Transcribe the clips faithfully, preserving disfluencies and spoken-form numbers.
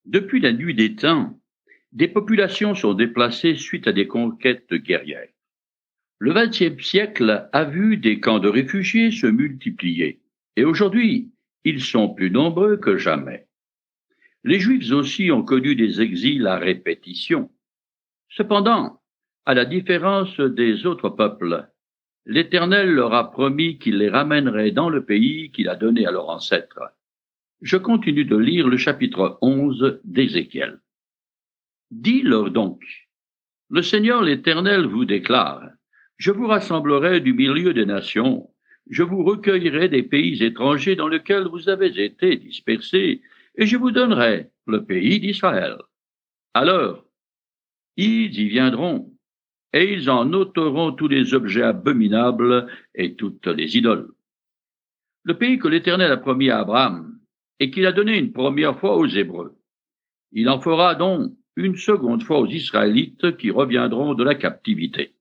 Depuis la nuit des temps, des populations sont déplacées suite à des conquêtes guerrières. Le vingtième siècle a vu des camps de réfugiés se multiplier, et aujourd'hui, ils sont plus nombreux que jamais. Les Juifs aussi ont connu des exils à répétition. Cependant, à la différence des autres peuples, l'Éternel leur a promis qu'il les ramènerait dans le pays qu'il a donné à leurs ancêtres. Je continue de lire le chapitre onze d'Ézéchiel. Dis-leur donc, le Seigneur l'Éternel vous déclare, je vous rassemblerai du milieu des nations, je vous recueillerai des pays étrangers dans lesquels vous avez été dispersés, et je vous donnerai le pays d'Israël. Alors, ils y viendront, et ils en ôteront tous les objets abominables et toutes les idoles. Le pays que l'Éternel a promis à Abraham, et qu'il a donné une première fois aux Hébreux. Il en fera donc une seconde fois aux Israélites qui reviendront de la captivité.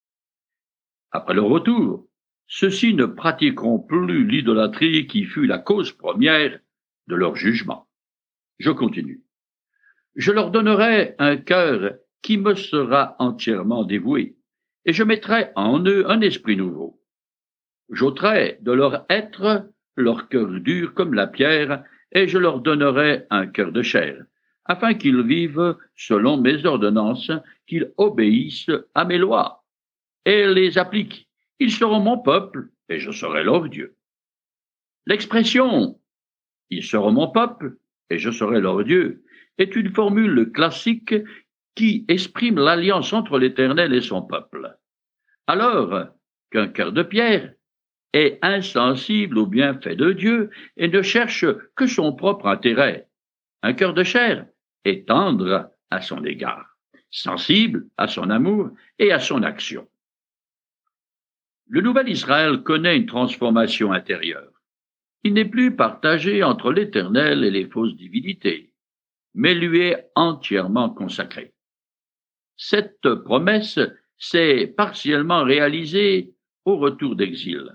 Après leur retour, ceux-ci ne pratiqueront plus l'idolâtrie qui fut la cause première de leur jugement. Je continue. Je leur donnerai un cœur qui me sera entièrement dévoué, et je mettrai en eux un esprit nouveau. J'ôterai de leur être leur cœur dur comme la pierre, et je leur donnerai un cœur de chair, afin qu'ils vivent selon mes ordonnances, qu'ils obéissent à mes lois, et les appliquent. Ils seront mon peuple, et je serai leur Dieu. L'expression « ils seront mon peuple, et je serai leur Dieu » est une formule classique qui exprime l'alliance entre l'Éternel et son peuple. Alors qu'un cœur de pierre est insensible aux bienfaits de Dieu et ne cherche que son propre intérêt, un cœur de chair est tendre à son égard, sensible à son amour et à son action. Le nouvel Israël connaît une transformation intérieure. Il n'est plus partagé entre l'Éternel et les fausses divinités, mais lui est entièrement consacré. Cette promesse s'est partiellement réalisée au retour d'exil,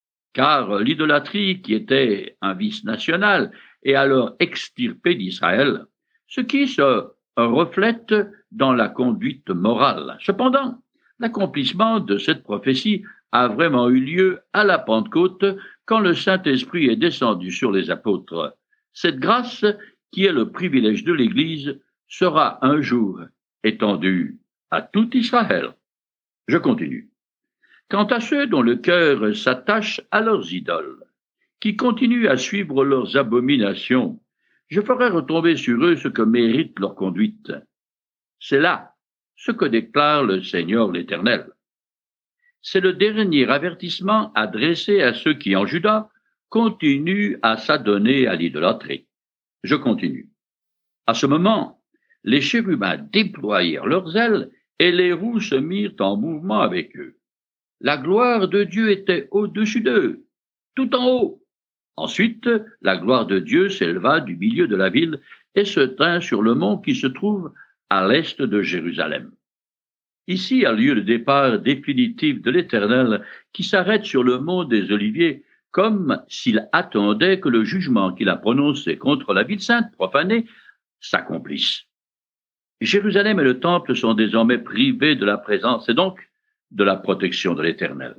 car l'idolâtrie, qui était un vice national, est alors extirpée d'Israël, ce qui se reflète dans la conduite morale. Cependant, l'accomplissement de cette prophétie a vraiment eu lieu à la Pentecôte, quand le Saint-Esprit est descendu sur les apôtres. Cette grâce, qui est le privilège de l'Église, sera un jour étendue à tout Israël. Je continue. Quant à ceux dont le cœur s'attache à leurs idoles, qui continuent à suivre leurs abominations, je ferai retomber sur eux ce que mérite leur conduite. C'est là ce que déclare le Seigneur l'Éternel. C'est le dernier avertissement adressé à ceux qui, en Juda, continuent à s'adonner à l'idolâtrie. Je continue. À ce moment, les chérubins déployèrent leurs ailes et les roues se mirent en mouvement avec eux. La gloire de Dieu était au-dessus d'eux, tout en haut. Ensuite, la gloire de Dieu s'éleva du milieu de la ville et se tint sur le mont qui se trouve à l'est de Jérusalem. Ici a lieu le départ définitif de l'Éternel qui s'arrête sur le mont des Oliviers, comme s'il attendait que le jugement qu'il a prononcé contre la ville sainte profanée s'accomplisse. Jérusalem et le temple sont désormais privés de la présence et donc de la protection de l'Éternel.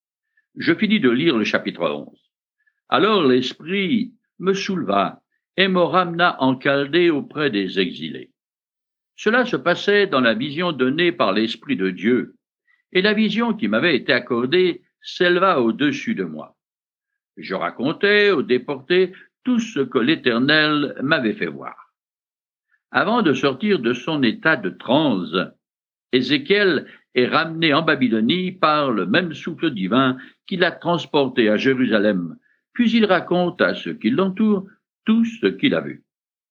Je finis de lire le chapitre onze. Alors l'Esprit me souleva et me ramena en Chaldée auprès des exilés. Cela se passait dans la vision donnée par l'Esprit de Dieu, et la vision qui m'avait été accordée s'éleva au-dessus de moi. Je racontais aux déportés tout ce que l'Éternel m'avait fait voir. Avant de sortir de son état de transe, Ézéchiel est ramené en Babylonie par le même souffle divin qui l'a transporté à Jérusalem, puis il raconte à ceux qui l'entourent tout ce qu'il a vu.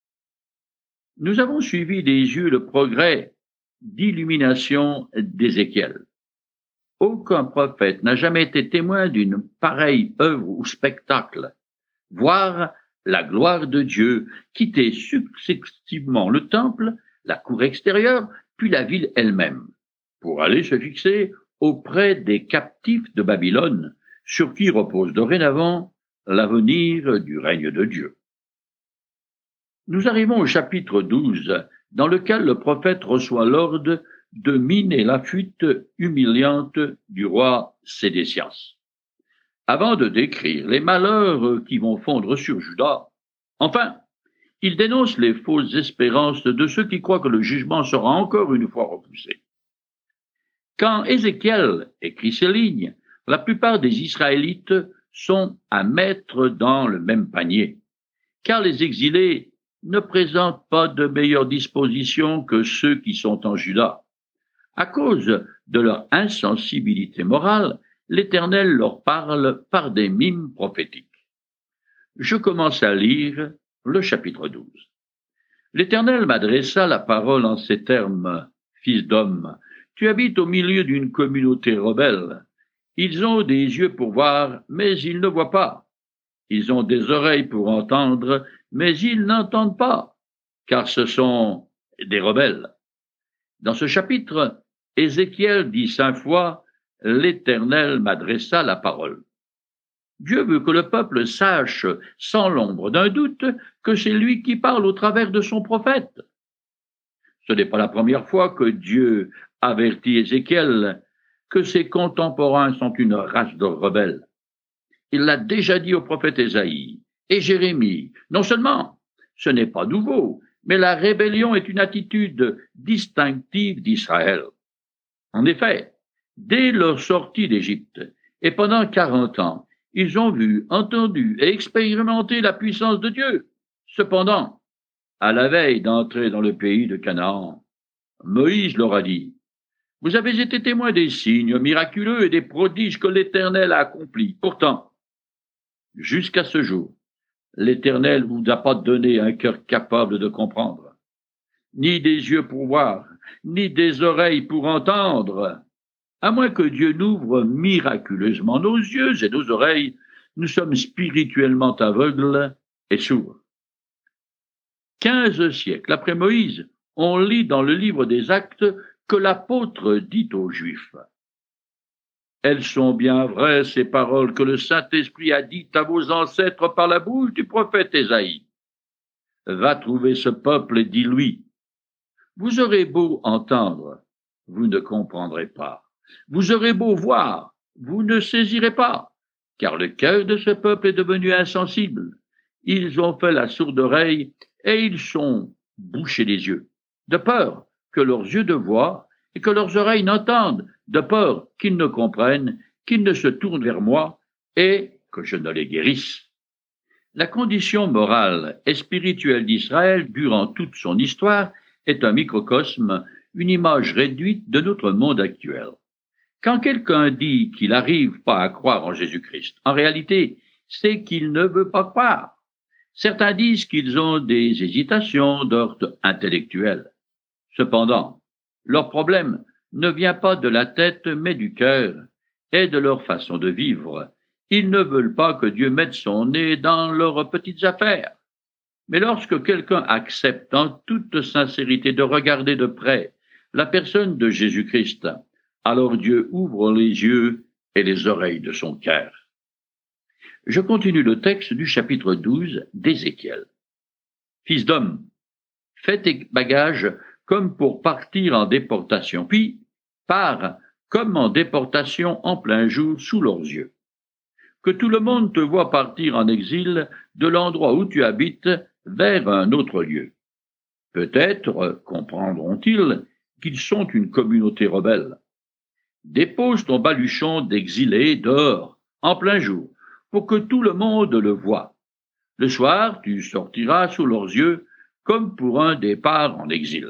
Nous avons suivi des yeux le progrès d'illumination d'Ézéchiel. Aucun prophète n'a jamais été témoin d'une pareille œuvre ou spectacle. Voir la gloire de Dieu quitter successivement le temple, la cour extérieure, puis la ville elle-même, pour aller se fixer auprès des captifs de Babylone, sur qui repose dorénavant l'avenir du règne de Dieu. Nous arrivons au chapitre douze, dans lequel le prophète reçoit l'ordre de miner la fuite humiliante du roi Sédécias. Avant de décrire les malheurs qui vont fondre sur Juda, enfin, il dénonce les fausses espérances de ceux qui croient que le jugement sera encore une fois repoussé. Quand Ézéchiel écrit ces lignes, la plupart des Israélites sont à mettre dans le même panier, car les exilés ne présentent pas de meilleures dispositions que ceux qui sont en Juda. À cause de leur insensibilité morale, l'Éternel leur parle par des mimes prophétiques. Je commence à lire le chapitre douze. L'Éternel m'adressa la parole en ces termes: Fils d'homme, tu habites au milieu d'une communauté rebelle. Ils ont des yeux pour voir, mais ils ne voient pas. Ils ont des oreilles pour entendre, mais ils n'entendent pas, car ce sont des rebelles. Dans ce chapitre, Ézéchiel dit cinq fois: L'Éternel m'adressa la parole. Dieu veut que le peuple sache, sans l'ombre d'un doute, que c'est lui qui parle au travers de son prophète. Ce n'est pas la première fois que Dieu avertit Ézéchiel que ses contemporains sont une race de rebelles. Il l'a déjà dit au prophète Ésaïe et Jérémie. Non seulement ce n'est pas nouveau, mais la rébellion est une attitude distinctive d'Israël. En effet, dès leur sortie d'Égypte, et pendant quarante ans, ils ont vu, entendu et expérimenté la puissance de Dieu. Cependant, à la veille d'entrer dans le pays de Canaan, Moïse leur a dit: Vous avez été témoins des signes miraculeux et des prodiges que l'Éternel a accomplis. Pourtant, jusqu'à ce jour, l'Éternel ne vous a pas donné un cœur capable de comprendre, ni des yeux pour voir, ni des oreilles pour entendre. À moins que Dieu n'ouvre miraculeusement nos yeux et nos oreilles, nous sommes spirituellement aveugles et sourds. Quinze siècles après Moïse, on lit dans le livre des Actes que l'apôtre dit aux Juifs: Elles sont bien vraies, ces paroles que le Saint-Esprit a dites à vos ancêtres par la bouche du prophète Ésaïe. Va trouver ce peuple et dis-lui: Vous aurez beau entendre, vous ne comprendrez pas. Vous aurez beau voir, vous ne saisirez pas, car le cœur de ce peuple est devenu insensible. Ils ont fait la sourde oreille et ils sont bouchés les yeux, de peur que leurs yeux ne voient et que leurs oreilles n'entendent, de peur qu'ils ne comprennent, qu'ils ne se tournent vers moi et que je ne les guérisse. La condition morale et spirituelle d'Israël durant toute son histoire est un microcosme, une image réduite de notre monde actuel. Quand quelqu'un dit qu'il n'arrive pas à croire en Jésus-Christ, en réalité, c'est qu'il ne veut pas croire. Certains disent qu'ils ont des hésitations d'ordre intellectuel. Cependant, leur problème ne vient pas de la tête, mais du cœur et de leur façon de vivre. Ils ne veulent pas que Dieu mette son nez dans leurs petites affaires. Mais lorsque quelqu'un accepte en toute sincérité de regarder de près la personne de Jésus-Christ, alors Dieu ouvre les yeux et les oreilles de son cœur. Je continue le texte du chapitre douze d'Ézéchiel. Fils d'homme, fais tes bagages comme pour partir en déportation, puis pars comme en déportation en plein jour sous leurs yeux. Que tout le monde te voie partir en exil de l'endroit où tu habites vers un autre lieu. Peut-être comprendront-ils qu'ils sont une communauté rebelle. Dépose ton baluchon d'exilé dehors, en plein jour, pour que tout le monde le voie. Le soir, tu sortiras sous leurs yeux comme pour un départ en exil.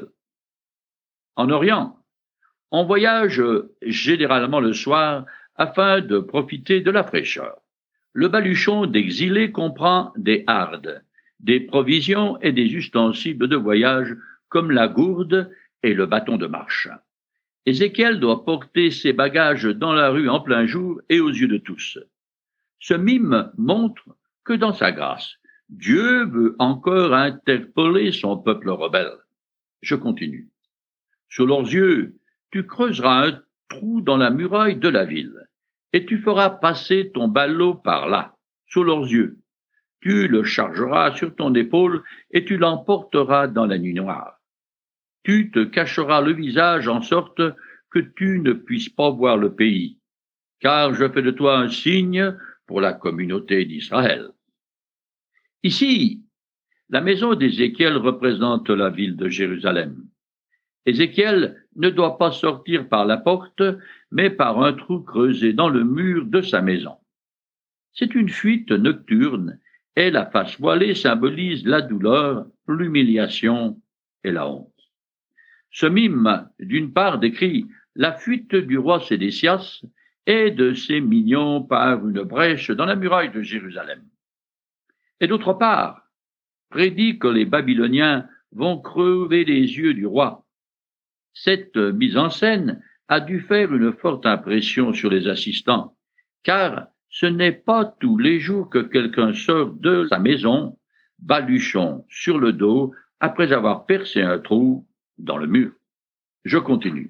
En Orient, on voyage généralement le soir afin de profiter de la fraîcheur. Le baluchon d'exilé comprend des hardes, des provisions et des ustensiles de voyage comme la gourde et le bâton de marche. Ézéchiel doit porter ses bagages dans la rue en plein jour et aux yeux de tous. Ce mime montre que dans sa grâce, Dieu veut encore interpeller son peuple rebelle. Je continue. Sous leurs yeux, tu creuseras un trou dans la muraille de la ville, et tu feras passer ton ballot par là, sous leurs yeux. Tu le chargeras sur ton épaule et tu l'emporteras dans la nuit noire. Tu te cacheras le visage en sorte que tu ne puisses pas voir le pays, car je fais de toi un signe pour la communauté d'Israël. Ici, la maison d'Ézéchiel représente la ville de Jérusalem. Ézéchiel ne doit pas sortir par la porte, mais par un trou creusé dans le mur de sa maison. C'est une fuite nocturne, et la face voilée symbolise la douleur, l'humiliation et la honte. Ce mime, d'une part, décrit la fuite du roi Sédécias et de ses mignons par une brèche dans la muraille de Jérusalem. Et d'autre part, prédit que les Babyloniens vont crever les yeux du roi. Cette mise en scène a dû faire une forte impression sur les assistants, car ce n'est pas tous les jours que quelqu'un sort de sa maison, baluchon sur le dos, après avoir percé un trou dans le mur. Je continue.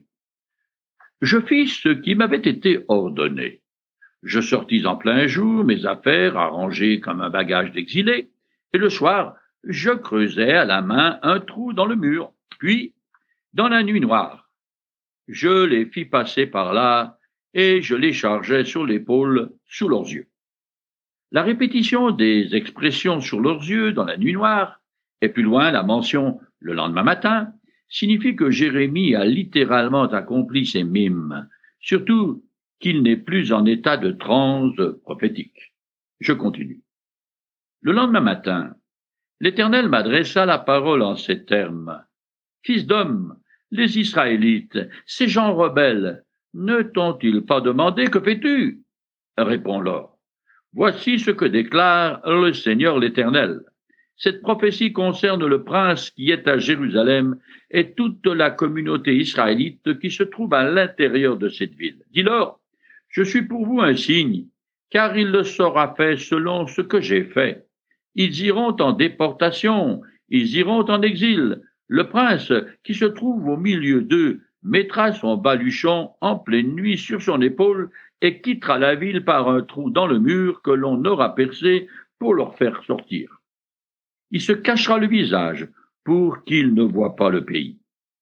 Je fis ce qui m'avait été ordonné. Je sortis en plein jour, mes affaires arrangées comme un bagage d'exilé, et le soir, je creusai à la main un trou dans le mur. Puis, dans la nuit noire, je les fis passer par là, et je les chargeai sur l'épaule sous leurs yeux. La répétition des expressions sur leurs yeux dans la nuit noire, et plus loin la mention le lendemain matin, signifie que Jérémie a littéralement accompli ses mimes, surtout qu'il n'est plus en état de transe prophétique. Je continue. Le lendemain matin, l'Éternel m'adressa la parole en ces termes. « Fils d'homme, les Israélites, ces gens rebelles, ne t'ont-ils pas demandé que fais-tu » Réponds-leur. « Voici ce que déclare le Seigneur l'Éternel. Cette prophétie concerne le prince qui est à Jérusalem et toute la communauté israélite qui se trouve à l'intérieur de cette ville. Dis-leur, je suis pour vous un signe, car il le sera fait selon ce que j'ai fait. Ils iront en déportation, ils iront en exil. Le prince qui se trouve au milieu d'eux mettra son baluchon en pleine nuit sur son épaule et quittera la ville par un trou dans le mur que l'on aura percé pour leur faire sortir. Il se cachera le visage pour qu'ils ne voient pas le pays.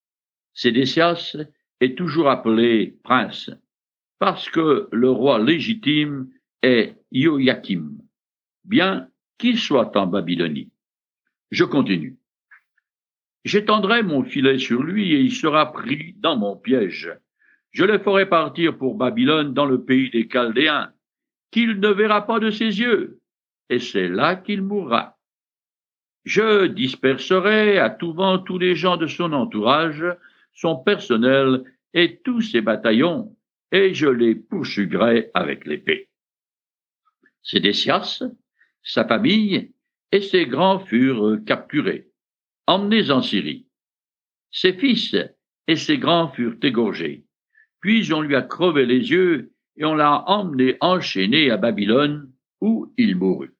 Sédécias est toujours appelé prince, parce que le roi légitime est Joachim, bien qu'il soit en Babylonie. Je continue. J'étendrai mon filet sur lui et il sera pris dans mon piège. Je le ferai partir pour Babylone dans le pays des Chaldéens, qu'il ne verra pas de ses yeux, et c'est là qu'il mourra. Je disperserai à tout vent tous les gens de son entourage, son personnel et tous ses bataillons, et je les poursuivrai avec l'épée. Sédécias, sa famille et ses grands furent capturés, emmenés en Syrie. Ses fils et ses grands furent égorgés. Puis on lui a crevé les yeux et on l'a emmené enchaîné à Babylone, où il mourut.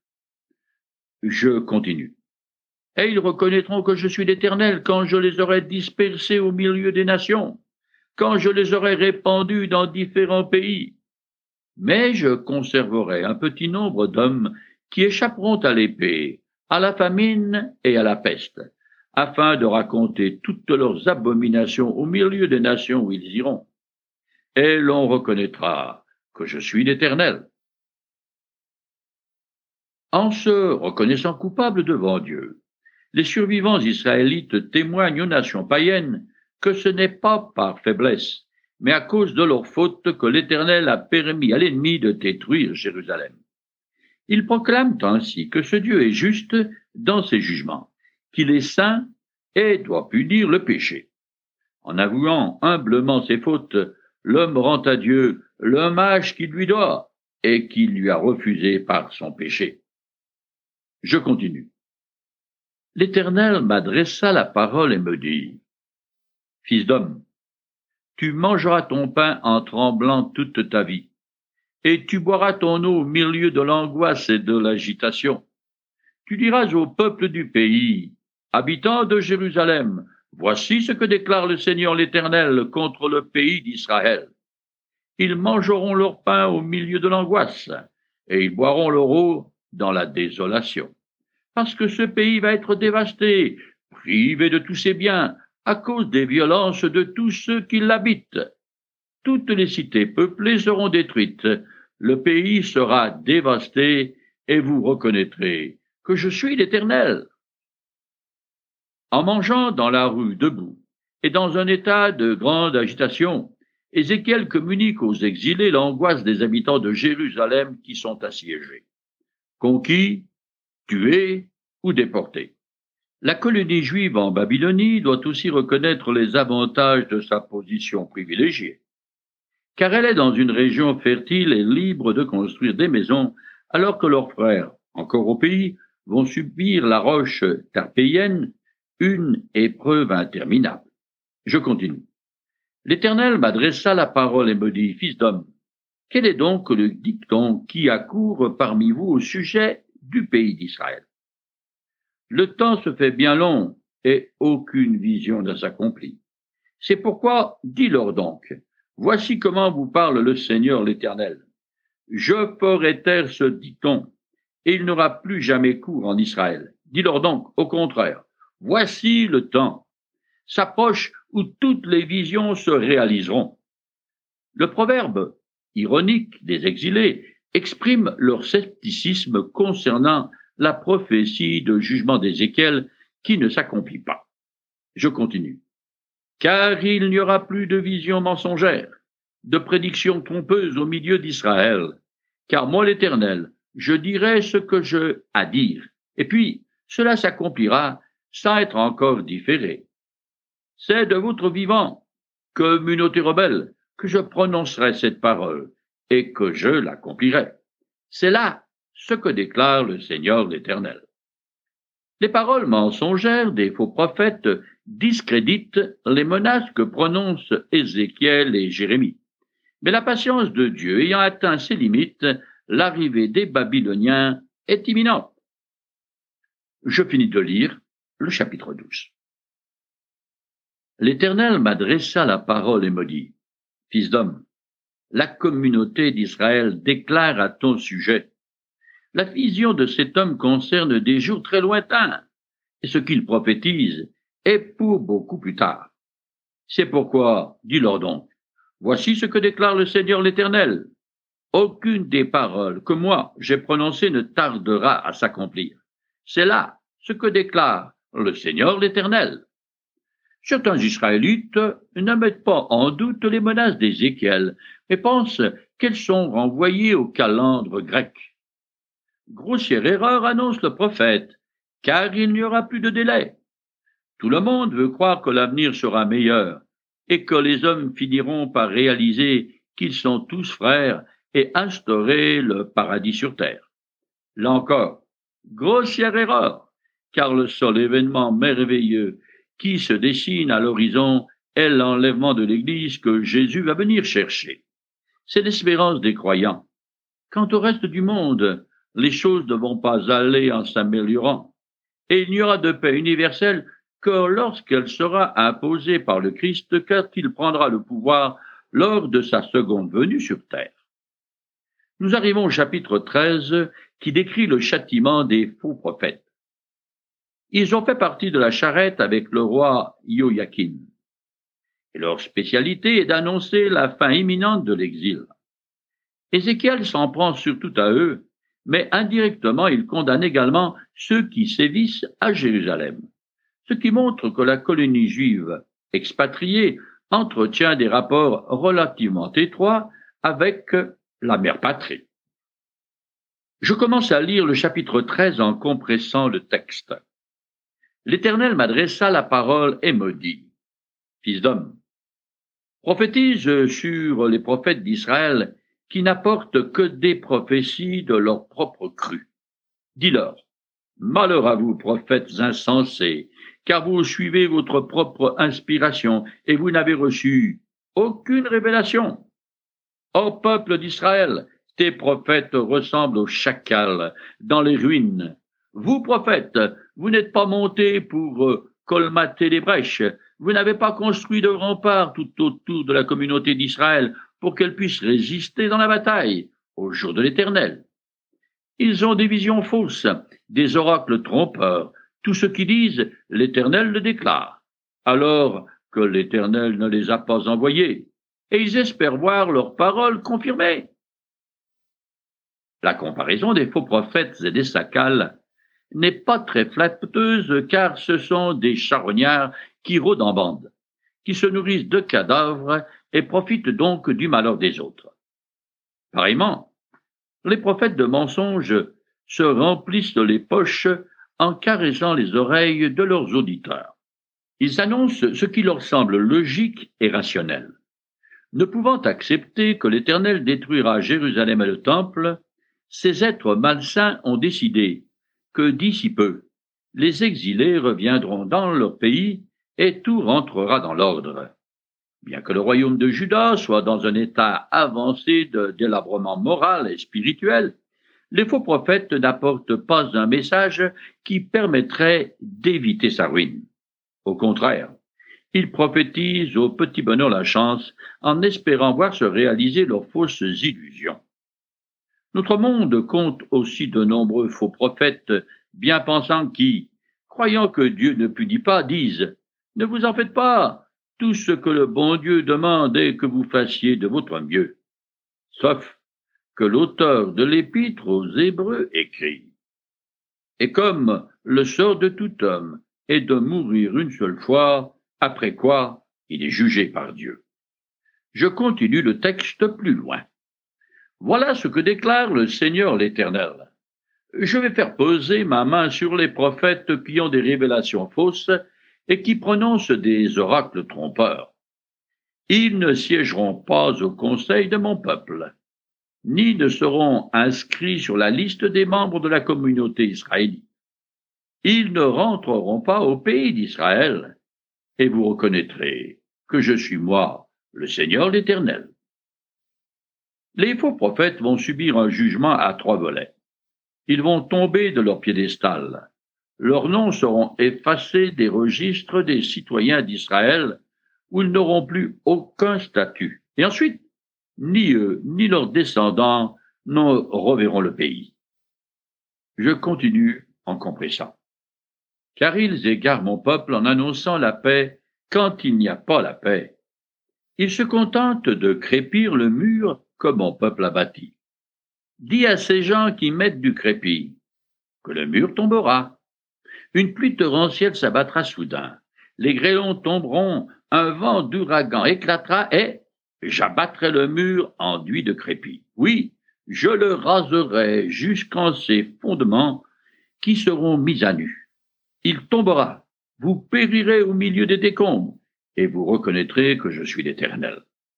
Je continue. Et ils reconnaîtront que je suis l'Éternel quand je les aurai dispersés au milieu des nations, quand je les aurai répandus dans différents pays. Mais je conserverai un petit nombre d'hommes qui échapperont à l'épée, à la famine et à la peste, afin de raconter toutes leurs abominations au milieu des nations où ils iront. Et l'on reconnaîtra que je suis l'Éternel. En se reconnaissant coupables devant Dieu, les survivants israélites témoignent aux nations païennes que ce n'est pas par faiblesse, mais à cause de leur faute que l'Éternel a permis à l'ennemi de détruire Jérusalem. Ils proclament ainsi que ce Dieu est juste dans ses jugements, qu'il est saint et doit punir le péché. En avouant humblement ses fautes, l'homme rend à Dieu l'hommage qu'il lui doit et qu'il lui a refusé par son péché. Je continue. L'Éternel m'adressa la parole et me dit, « Fils d'homme, tu mangeras ton pain en tremblant toute ta vie, et tu boiras ton eau au milieu de l'angoisse et de l'agitation. Tu diras au peuple du pays, habitants de Jérusalem, voici ce que déclare le Seigneur l'Éternel contre le pays d'Israël. Ils mangeront leur pain au milieu de l'angoisse, et ils boiront leur eau dans la désolation. Parce que ce pays va être dévasté, privé de tous ses biens, à cause des violences de tous ceux qui l'habitent. Toutes les cités peuplées seront détruites, le pays sera dévasté, et vous reconnaîtrez que je suis l'Éternel. En mangeant dans la rue debout, et dans un état de grande agitation, Ézéchiel communique aux exilés l'angoisse des habitants de Jérusalem qui sont assiégés, conquis, tués ou déportés. La colonie juive en Babylonie doit aussi reconnaître les avantages de sa position privilégiée, car elle est dans une région fertile et libre de construire des maisons, alors que leurs frères, encore au pays, vont subir la roche tarpéienne, une épreuve interminable. Je continue. L'Éternel m'adressa la parole et me dit, Fils d'homme, quel est donc le dicton qui accourt parmi vous au sujet du pays d'Israël? Le temps se fait bien long et aucune vision ne s'accomplit. C'est pourquoi, dis-leur donc, voici comment vous parle le Seigneur l'Éternel. Je ferai taire ce dicton, et il n'aura plus jamais cours en Israël. Dis-leur donc, au contraire, voici le temps s'approche où toutes les visions se réaliseront. Le proverbe ironique des exilés exprime leur scepticisme concernant la prophétie de jugement d'Ézéchiel qui ne s'accomplit pas. Je continue. Car il n'y aura plus de visions mensongères, de prédictions trompeuses au milieu d'Israël, car moi l'Éternel, je dirai ce que j'ai à dire, et puis cela s'accomplira sans être encore différé. C'est de votre vivant, communauté rebelle, que je prononcerai cette parole, et que je l'accomplirai. C'est là ce que déclare le Seigneur l'Éternel. Les paroles mensongères des faux prophètes discréditent les menaces que prononcent Ézéchiel et Jérémie. Mais la patience de Dieu ayant atteint ses limites, l'arrivée des Babyloniens est imminente. Je finis de lire le chapitre douze. L'Éternel m'adressa la parole et me dit, Fils d'homme, la communauté d'Israël déclare à ton sujet. La vision de cet homme concerne des jours très lointains, et ce qu'il prophétise est pour beaucoup plus tard. C'est pourquoi, dis-leur donc, voici ce que déclare le Seigneur l'Éternel. Aucune des paroles que moi j'ai prononcées ne tardera à s'accomplir. C'est là ce que déclare le Seigneur l'Éternel. Certains Israélites ne mettent pas en doute les menaces d'Ézéchiel, mais pensent qu'elles sont renvoyées au calendre grec. Grossière erreur annonce le prophète, car il n'y aura plus de délai. Tout le monde veut croire que l'avenir sera meilleur et que les hommes finiront par réaliser qu'ils sont tous frères et instaurer le paradis sur terre. Là encore, grossière erreur, car le seul événement merveilleux qui se dessine à l'horizon est l'enlèvement de l'Église que Jésus va venir chercher. C'est l'espérance des croyants. Quant au reste du monde, les choses ne vont pas aller en s'améliorant, et il n'y aura de paix universelle que lorsqu'elle sera imposée par le Christ, quand il prendra le pouvoir lors de sa seconde venue sur terre. Nous arrivons au chapitre treize, qui décrit le châtiment des faux prophètes. Ils ont fait partie de la charrette avec le roi Joachim, et leur spécialité est d'annoncer la fin imminente de l'exil. Ézéchiel s'en prend surtout à eux, mais indirectement il condamne également ceux qui sévissent à Jérusalem, ce qui montre que la colonie juive expatriée entretient des rapports relativement étroits avec la mère patrie. Je commence à lire le chapitre treize en compressant le texte. L'Éternel m'adressa la parole et me dit, Fils d'homme, prophétise sur les prophètes d'Israël qui n'apportent que des prophéties de leur propre cru. Dis-leur, malheur à vous, prophètes insensés, car vous suivez votre propre inspiration et vous n'avez reçu aucune révélation. Ô peuple d'Israël, tes prophètes ressemblent aux chacals dans les ruines. Vous, prophètes, vous n'êtes pas montés pour euh, colmater les brèches. Vous n'avez pas construit de remparts tout autour de la communauté d'Israël pour qu'elle puisse résister dans la bataille au jour de l'Éternel. Ils ont des visions fausses, des oracles trompeurs, tout ce qu'ils disent, l'Éternel le déclare, alors que l'Éternel ne les a pas envoyés, et ils espèrent voir leurs paroles confirmées. La comparaison des faux prophètes et des sacales n'est pas très flatteuse, car ce sont des charognards qui rôdent en bande, qui se nourrissent de cadavres et profitent donc du malheur des autres. Pareillement, les prophètes de mensonges se remplissent les poches en caressant les oreilles de leurs auditeurs. Ils annoncent ce qui leur semble logique et rationnel. Ne pouvant accepter que l'Éternel détruira Jérusalem et le temple, ces êtres malsains ont décidé que d'ici peu, les exilés reviendront dans leur pays et tout rentrera dans l'ordre. Bien que le royaume de Juda soit dans un état avancé de délabrement moral et spirituel, les faux prophètes n'apportent pas un message qui permettrait d'éviter sa ruine. Au contraire, ils prophétisent au petit bonheur la chance en espérant voir se réaliser leurs fausses illusions. Notre monde compte aussi de nombreux faux prophètes bien pensants qui, croyant que Dieu ne punit pas, disent « Ne vous en faites pas, tout ce que le bon Dieu demande est que vous fassiez de votre mieux. » Sauf que l'auteur de l'épître aux Hébreux écrit « Et comme le sort de tout homme est de mourir une seule fois, après quoi il est jugé par Dieu. » Je continue le texte plus loin. Voilà ce que déclare le Seigneur l'Éternel. Je vais faire poser ma main sur les prophètes qui ont des révélations fausses et qui prononcent des oracles trompeurs. Ils ne siégeront pas au conseil de mon peuple, ni ne seront inscrits sur la liste des membres de la communauté israélite. Ils ne rentreront pas au pays d'Israël, et vous reconnaîtrez que je suis moi, le Seigneur l'Éternel. Les faux prophètes vont subir un jugement à trois volets. Ils vont tomber de leur piédestal. Leurs noms seront effacés des registres des citoyens d'Israël, où ils n'auront plus aucun statut. Et ensuite, ni eux, ni leurs descendants ne reverront le pays. Je continue en compressant. Car ils égarent mon peuple en annonçant la paix quand il n'y a pas la paix. Ils se contentent de crépir le mur que mon peuple a bâti. Dis à ces gens qui mettent du crépi que le mur tombera. Une pluie torrentielle s'abattra soudain. Les grêlons tomberont, un vent d'ouragan éclatera et j'abattrai le mur enduit de crépi. Oui, je le raserai jusqu'en ses fondements qui seront mis à nu. Il tombera, vous périrez au milieu des décombres, et vous reconnaîtrez que je suis l'Éternel.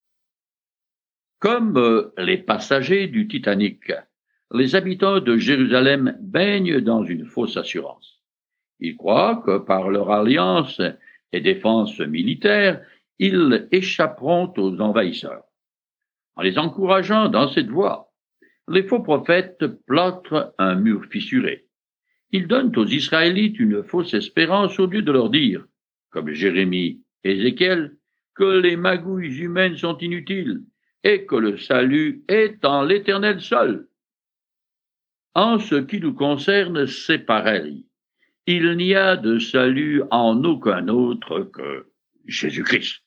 Comme euh, les passagers du Titanic, les habitants de Jérusalem baignent dans une fausse assurance. Ils croient que par leur alliance et défense militaire, ils échapperont aux envahisseurs. En les encourageant dans cette voie, les faux prophètes plâtrent un mur fissuré. Ils donnent aux Israélites une fausse espérance au lieu de leur dire, comme Jérémie et Ézéchiel, que les magouilles humaines sont inutiles et que le salut est en l'Éternel seul. En ce qui nous concerne, c'est pareil. Il n'y a de salut en aucun autre que Jésus-Christ.